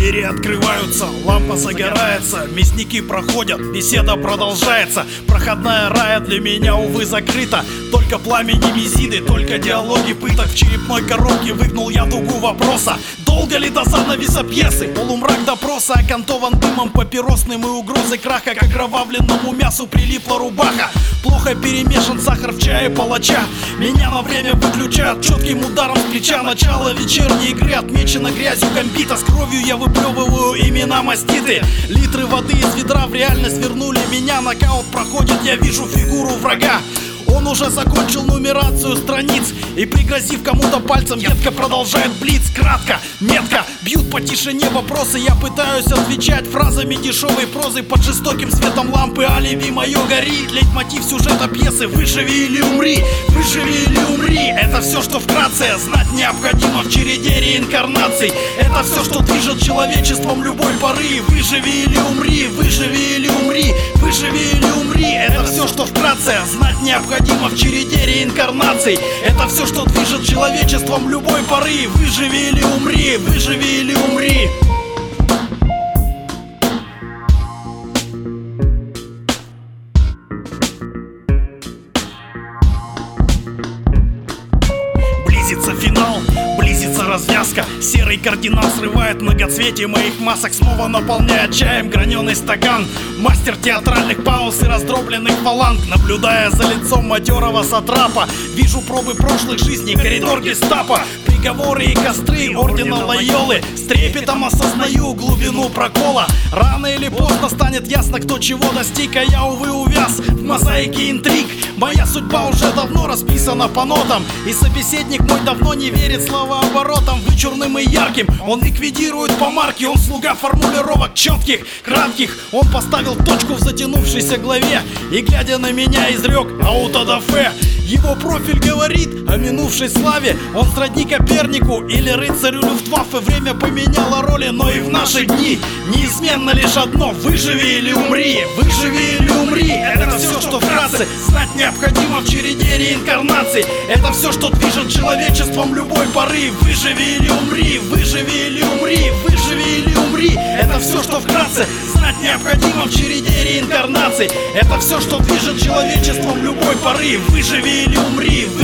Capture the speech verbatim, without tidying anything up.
Двери открываются, лампа загорается, мясники проходят, беседа продолжается. Проходная рая для меня, увы, закрыта. Только пламени мизиды, только диалоги пыток. В черепной коробке выгнул я дугу вопроса: долго ли до занавеса пьесы? Полумрак допроса окантован дымом папиросным, и угрозы краха к окровавленному мясу прилипла рубаха. Плохо перемешан сахар в чае палача. Меня на время выключают четким ударом с плеча. Начало вечерней игры отмечено грязью гамбита. С кровью я выплевываю имена маститы. Литры воды из ведра в реальность вернули меня. Нокаут проходит, я вижу фигуру врага. Он уже закончил нумерацию страниц и, пригрозив кому-то пальцем, едко продолжает блиц. Кратко, метко, бьют по тишине вопросы. Я пытаюсь отвечать фразами дешевой прозы. Под жестоким светом лампы алиби мое горит. Лейтмотив сюжета пьесы: выживи или умри, выживи или умри. Это все, что вкратце знать необходимо в череде реинкарнаций. Это все, что движет человечеством любой поры. Выживи или умри, выживи или умри, выживи или умри. Это все, что вкратце знать необходимо в череде реинкарнаций. Это все, что движет человечеством любой поры. Выживи или умри, выживи или умри. Близится финал, близится развязка. Серый кардинал срывает многоцветие моих масок, снова наполняя чаем граненый стакан. Мастер театральных пауз и раздробленных фаланг. Наблюдая за лицом матерого сатрапа, вижу пробы прошлых жизней, коридор гестапо, приговоры и костры ордена Лойолы. С трепетом осознаю глубину прокола. Рано или поздно станет ясно, кто чего достиг, а я, увы, увяз в мозаике интриг. Моя судьба уже давно расписана по нотам, и собеседник мой давно не верит словооборотам вычурным и ярким. Он ликвидирует по марке, он слуга формулировок четких, кратких. Он поставил точку в затянувшейся главе и, глядя на меня, изрек аутодафе. Его профиль говорит о минувшей славе. Он сродни Копернику или рыцарю Люфтваффе. Время поменяло роли, но и в наши дни неизменно лишь одно: выживи или умри, выживи или умри. Это все, что вкратце знать необходимо в череде реинкарнаций. Это все, что движет человечеством любой поры. Выживи или умри, выживи или умри, выживи или умри. Это все, что вкратце знать необходимо в череде реинкарнаций. Это все, что движет человечеством любой поры. Выживи или умри.